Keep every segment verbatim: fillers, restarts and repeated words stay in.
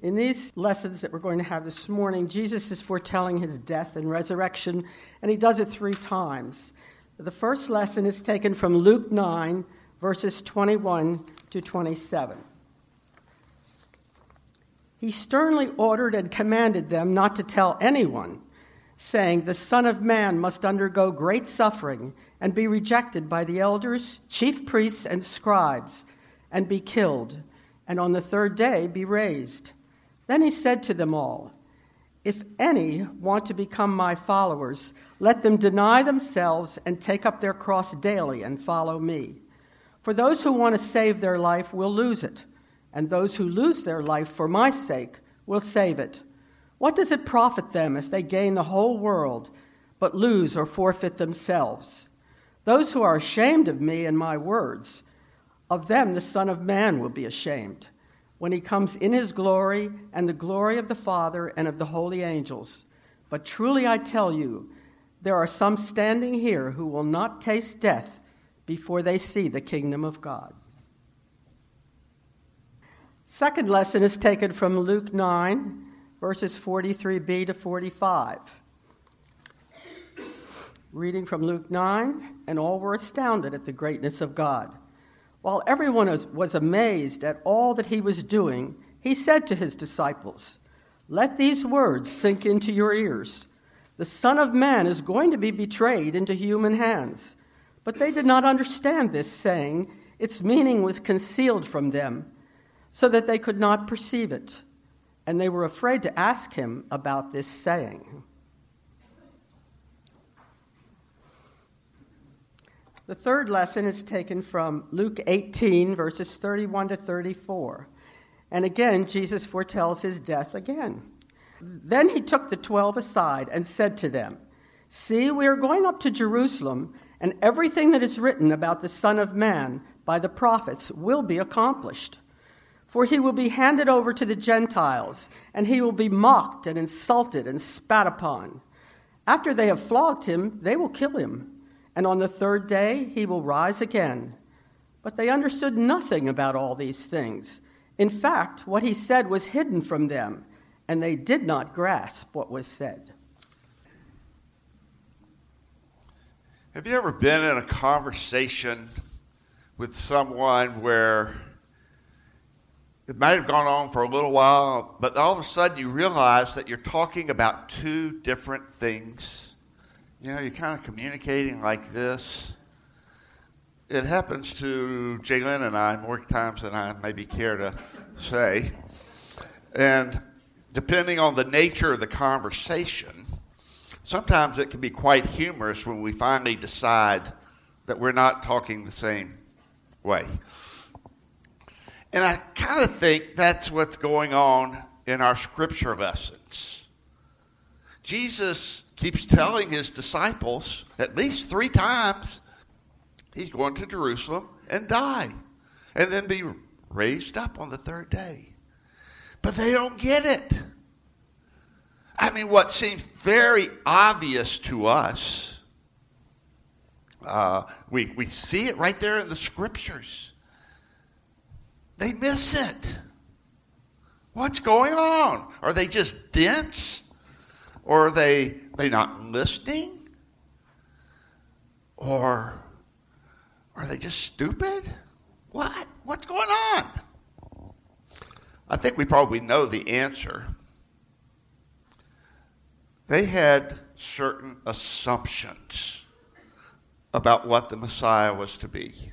In these lessons that we're going to have this morning, Jesus is foretelling his death and resurrection, and he does it three times. The first lesson is taken from Luke nine, verses twenty-one to twenty-seven. He sternly ordered and commanded them not to tell anyone, saying, "The Son of Man must undergo great suffering and be rejected by the elders, chief priests, and scribes, and be killed, and on the third day be raised." Then he said to them all, "If any want to become my followers, let them deny themselves and take up their cross daily and follow me. For those who want to save their life will lose it, and those who lose their life for my sake will save it. What does it profit them if they gain the whole world, but lose or forfeit themselves? Those who are ashamed of me and my words, of them the Son of Man will be ashamed, when he comes in his glory and the glory of the Father and of the holy angels. But truly I tell you, there are some standing here who will not taste death before they see the kingdom of God." Second lesson is taken from Luke nine, verses forty-three b to forty-five. Reading from Luke nine, "And all were astounded at the greatness of God. While everyone was, was amazed at all that he was doing, he said to his disciples, 'Let these words sink into your ears. The Son of Man is going to be betrayed into human hands.' But they did not understand this saying. Its meaning was concealed from them, so that they could not perceive it. And they were afraid to ask him about this saying." The third lesson is taken from Luke eighteen, verses thirty-one to thirty-four. And again, Jesus foretells his death again. "Then he took the twelve aside and said to them, 'See, we are going up to Jerusalem, and everything that is written about the Son of Man by the prophets will be accomplished. For he will be handed over to the Gentiles, and he will be mocked and insulted and spat upon. After they have flogged him, they will kill him. And on the third day he will rise again.' But they understood nothing about all these things. In fact, what he said was hidden from them, and they did not grasp what was said." Have you ever been in a conversation with someone where it might have gone on for a little while, but all of a sudden you realize that you're talking about two different things? You know, you're kind of communicating like this. It happens to Jalen and I more times than I maybe care to say. And depending on the nature of the conversation, sometimes it can be quite humorous when we finally decide that we're not talking the same way. And I kind of think that's what's going on in our scripture lessons. Jesus keeps telling his disciples at least three times he's going to Jerusalem and die and then be raised up on the third day. But they don't get it. I mean, what seems very obvious to us, uh, we, we see it right there in the scriptures. They miss it. What's going on? Are they just dense? Or are they they not listening? Or are they just stupid? What? What's going on? I think we probably know the answer. They had certain assumptions about what the Messiah was to be.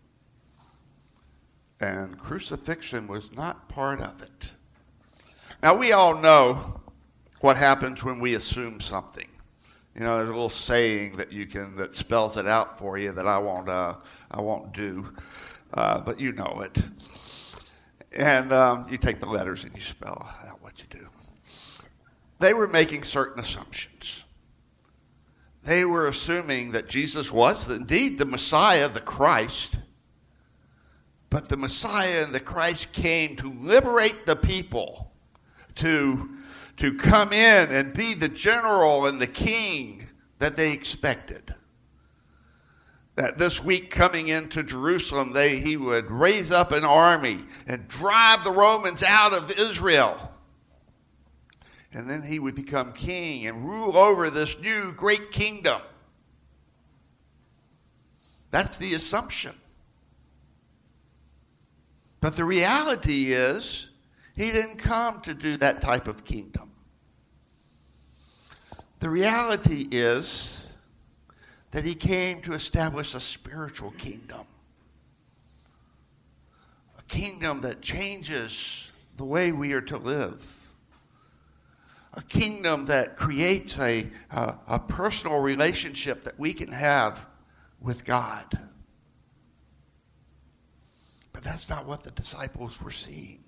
And crucifixion was not part of it. Now, we all know what happens when we assume something. You know, there's a little saying that you can that spells it out for you that I won't uh, I won't do, uh, but you know it. And um, you take the letters and you spell out what you do. They were making certain assumptions. They were assuming that Jesus was indeed the Messiah, the Christ, but the Messiah and the Christ came to liberate the people, to to come in and be the general and the king that they expected. That this week coming into Jerusalem, they, he would raise up an army and drive the Romans out of Israel. And then he would become king and rule over this new great kingdom. That's the assumption. But the reality is, he didn't come to do that type of kingdom. The reality is that he came to establish a spiritual kingdom. A kingdom that changes the way we are to live. A kingdom that creates a, a, a personal relationship that we can have with God. But that's not what the disciples were seeing.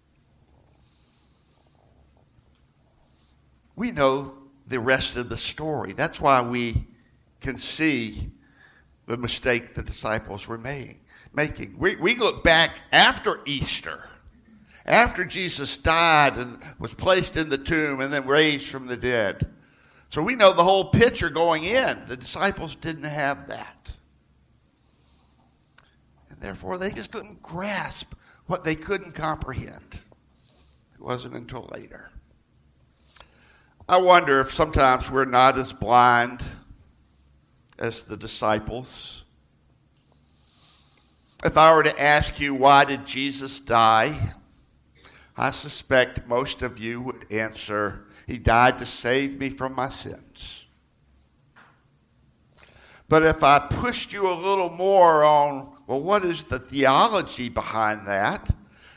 We know the rest of the story. That's why we can see the mistake the disciples were making. making. We, we look back after Easter, after Jesus died and was placed in the tomb and then raised from the dead. So we know the whole picture going in. The disciples didn't have that. And therefore, they just couldn't grasp what they couldn't comprehend. It wasn't until later. I wonder if sometimes we're not as blind as the disciples. If I were to ask you, why did Jesus die? I suspect most of you would answer, he died to save me from my sins. But if I pushed you a little more on, well, what is the theology behind that?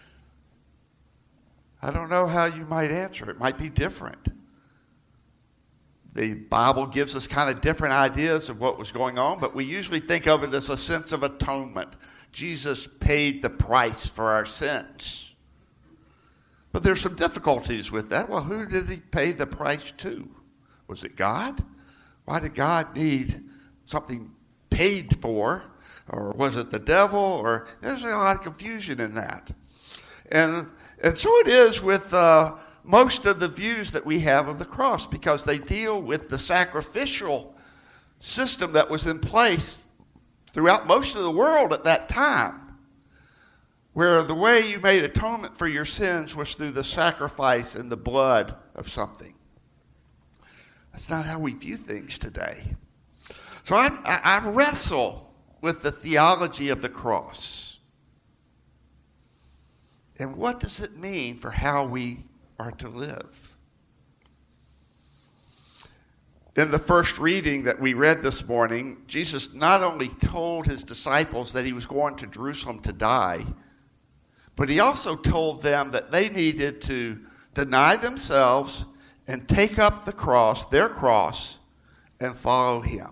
I don't know how you might answer. It might be different. The Bible gives us kind of different ideas of what was going on, but we usually think of it as a sense of atonement. Jesus paid the price for our sins. But there's some difficulties with that. Well, who did he pay the price to? Was it God? Why did God need something paid for? Or was it the devil? Or there's a lot of confusion in that. And and so it is with uh, most of the views that we have of the cross, because they deal with the sacrificial system that was in place throughout most of the world at that time, where the way you made atonement for your sins was through the sacrifice and the blood of something. That's not how we view things today. So I, I, I wrestle with the theology of the cross. And what does it mean for how we are to live? In the first reading that we read this morning, Jesus not only told his disciples that he was going to Jerusalem to die, but he also told them that they needed to deny themselves and take up the cross, their cross, and follow him.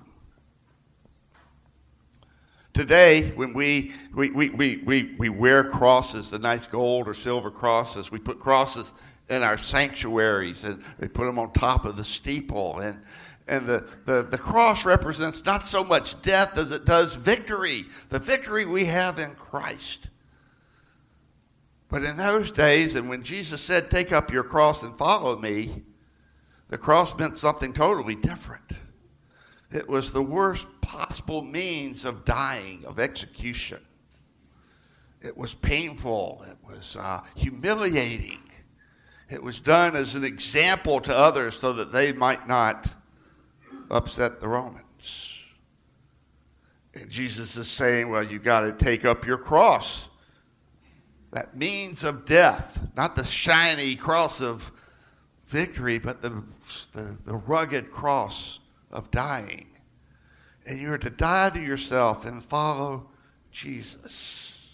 Today, when we, we, we, we, we, we wear crosses, the nice gold or silver crosses, we put crosses in our sanctuaries, and they put them on top of the steeple. And, and the, the, the cross represents not so much death as it does victory, the victory we have in Christ. But in those days, and when Jesus said, take up your cross and follow me, the cross meant something totally different. It was the worst possible means of dying, of execution. It was painful. It was uh, humiliating. It was done as an example to others so that they might not upset the Romans. And Jesus is saying, well, you got to take up your cross. That means of death, not the shiny cross of victory, but the, the, the rugged cross of dying. And you're to die to yourself and follow Jesus.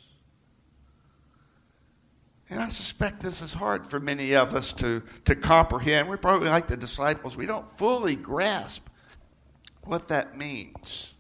And I suspect this is hard for many of us to, to comprehend. We're probably like the disciples. We don't fully grasp what that means.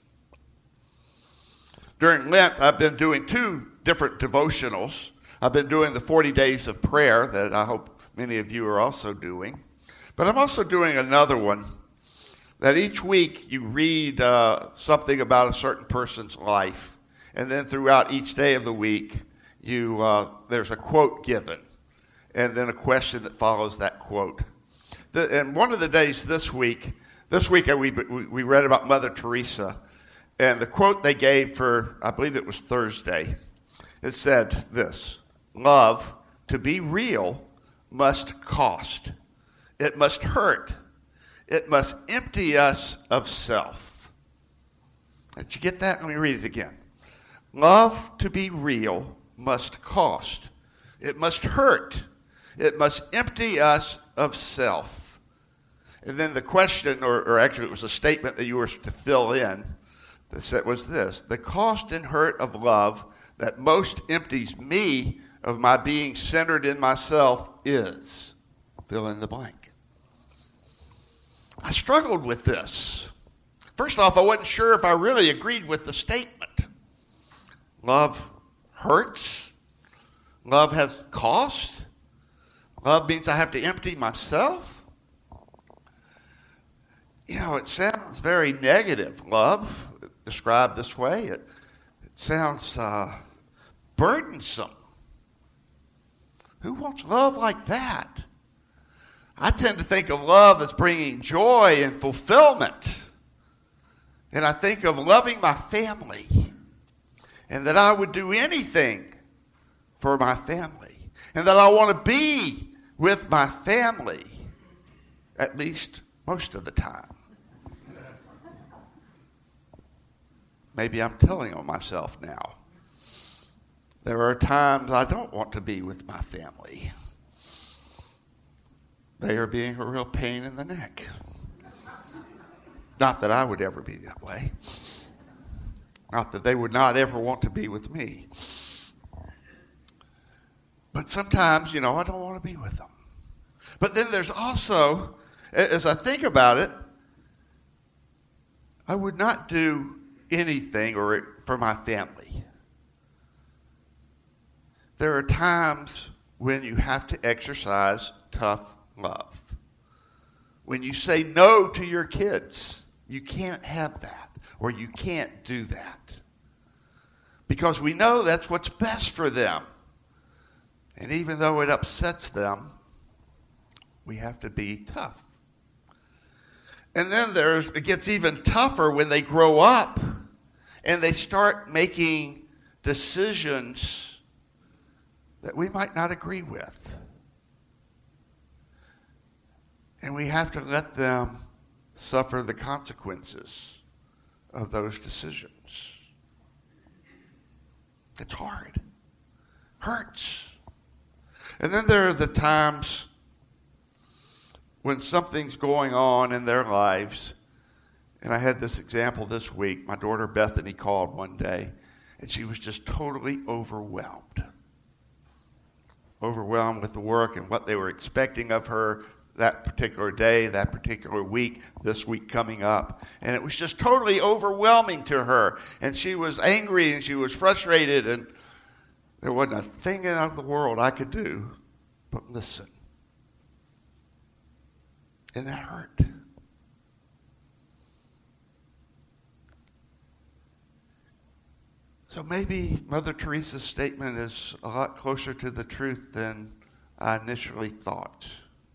During Lent, I've been doing two different devotionals. I've been doing the forty days of prayer that I hope many of you are also doing. But I'm also doing another one that each week you read uh, something about a certain person's life. And then throughout each day of the week, you uh, there's a quote given. And then a question that follows that quote. The, and one of the days this week, this week we, we read about Mother Teresa. And the quote they gave for, I believe it was Thursday, it said this: love, to be real, must cost. It must hurt. It must empty us of self. Did you get that? Let me read it again. Love, to be real, must cost. It must hurt. It must empty us of self. And then the question, or, or actually it was a statement that you were to fill in, that was this: the cost and hurt of love that most empties me of my being centered in myself is, fill in the blank. I struggled with this. First off, I wasn't sure if I really agreed with the statement. Love hurts. Love has cost. Love means I have to empty myself. You know, it sounds very negative, love, described this way. It, it sounds uh, burdensome. Who wants love like that? I tend to think of love as bringing joy and fulfillment. And I think of loving my family, and that I would do anything for my family, and that I want to be with my family, at least most of the time. Maybe I'm telling on myself now. There are times I don't want to be with my family. They are being a real pain in the neck. Not that I would ever be that way. Not that they would not ever want to be with me. But sometimes, you know, I don't want to be with them. But then there's also, as I think about it, I would not do anything or for my family. There are times when you have to exercise tough love. When you say no to your kids, you can't have that, or you can't do that. Because we know that's what's best for them. And even though it upsets them, we have to be tough. And then there's it gets even tougher when they grow up and they start making decisions that we might not agree with. And we have to let them suffer the consequences of those decisions. It's hard. Hurts. And then there are the times when something's going on in their lives. And I had this example this week. My daughter Bethany called one day, and she was just totally overwhelmed. Overwhelmed with the work and what they were expecting of her that particular day, that particular week, this week coming up. And it was just totally overwhelming to her. And she was angry and she was frustrated, and there wasn't a thing in the world I could do but listen. And that hurt. So maybe Mother Teresa's statement is a lot closer to the truth than I initially thought.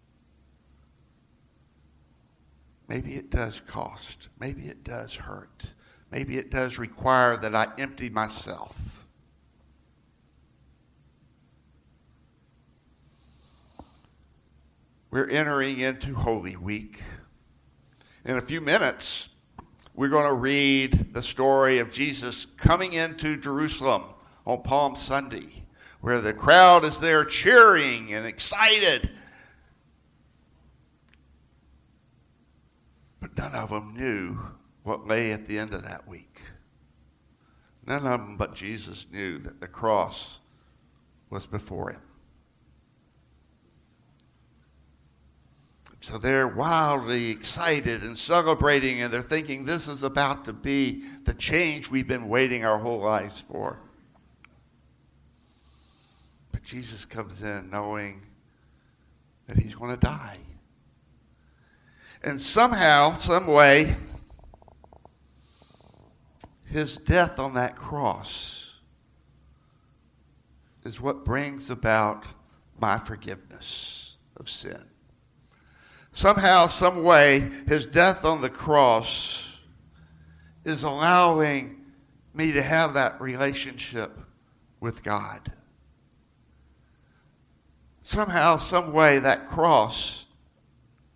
Maybe it does cost. Maybe it does hurt. Maybe it does require that I empty myself. We're entering into Holy Week. In a few minutes, we're going to read the story of Jesus coming into Jerusalem on Palm Sunday, where the crowd is there cheering and excited. But none of them knew what lay at the end of that week. None of them but Jesus knew that the cross was before him. So they're wildly excited and celebrating, and they're thinking this is about to be the change we've been waiting our whole lives for. But Jesus comes in knowing that he's going to die. And somehow, some way, his death on that cross is what brings about my forgiveness of sin. Somehow, some way, his death on the cross is allowing me to have that relationship with God. Somehow, some way, that cross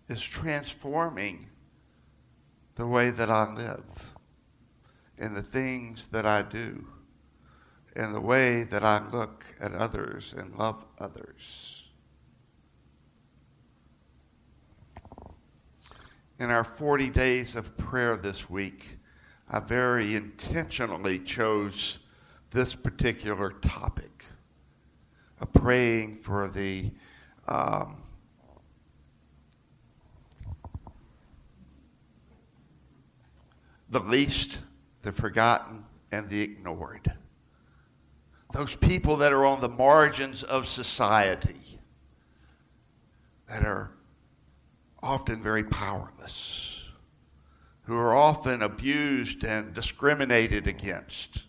is transforming the way that I live and the things that I do and the way that I look at others and love others. In our forty days of prayer this week, I very intentionally chose this particular topic of praying for the um, the least, the forgotten, and the ignored. Those people that are on the margins of society, that are often very powerless, who are often abused and discriminated against.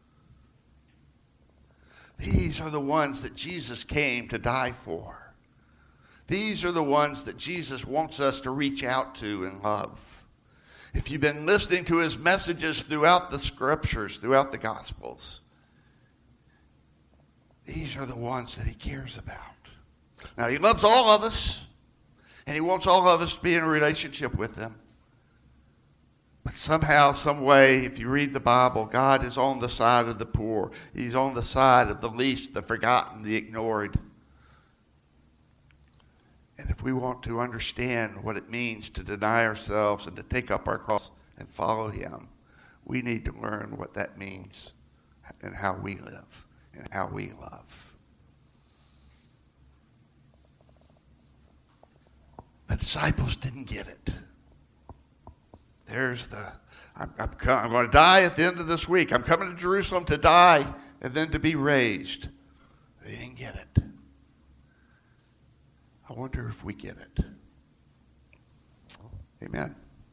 These are the ones that Jesus came to die for. These are the ones that Jesus wants us to reach out to and love. If you've been listening to his messages throughout the scriptures, throughout the Gospels, these are the ones that he cares about. Now, he loves all of us, and he wants all of us to be in a relationship with him. But somehow, some way, if you read the Bible, God is on the side of the poor. He's on the side of the least, the forgotten, the ignored. And if we want to understand what it means to deny ourselves and to take up our cross and follow him, we need to learn what that means and how we live and how we love. The disciples didn't get it. There's the, I'm, I'm, I'm going to die at the end of this week. I'm coming to Jerusalem to die and then to be raised. They didn't get it. I wonder if we get it. Amen.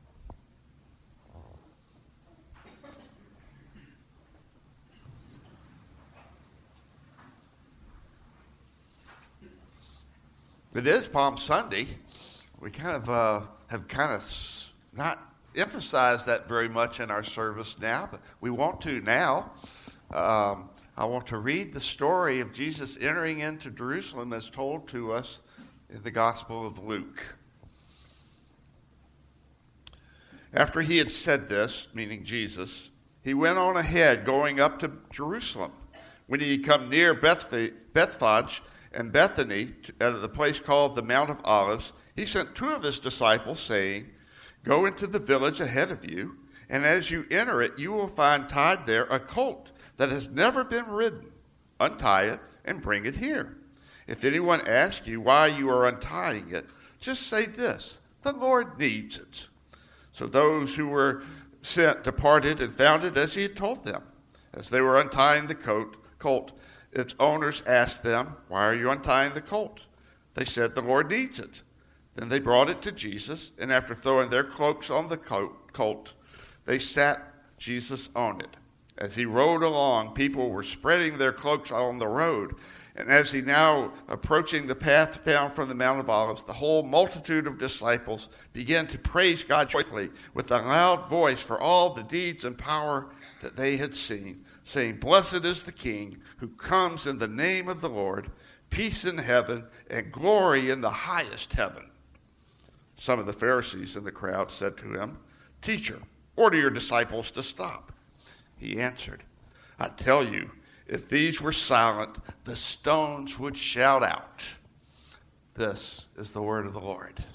It is Palm Sunday. We kind of uh, have kind of not emphasized that very much in our service now, but we want to now. Um, I want to read the story of Jesus entering into Jerusalem as told to us in the Gospel of Luke. After he had said this, meaning Jesus, he went on ahead, going up to Jerusalem. When he had come near Bethphage and Bethany, at the place called the Mount of Olives, he sent two of his disciples, saying, "Go into the village ahead of you, and as you enter it, you will find tied there a colt that has never been ridden. Untie it and bring it here. If anyone asks you why you are untying it, just say this: the Lord needs it." So those who were sent departed and found it as he had told them. As they were untying the coat, colt, its owners asked them, "Why are you untying the colt?" They said, "The Lord needs it." Then they brought it to Jesus, and after throwing their cloaks on the colt, they sat Jesus on it. As he rode along, people were spreading their cloaks on the road. And as he now approaching the path down from the Mount of Olives, the whole multitude of disciples began to praise God joyfully with a loud voice for all the deeds and power that they had seen, saying, "Blessed is the King who comes in the name of the Lord, peace in heaven and glory in the highest heaven." Some of the Pharisees in the crowd said to him, "Teacher, order your disciples to stop." He answered, "I tell you, if these were silent, the stones would shout out." This is the word of the Lord.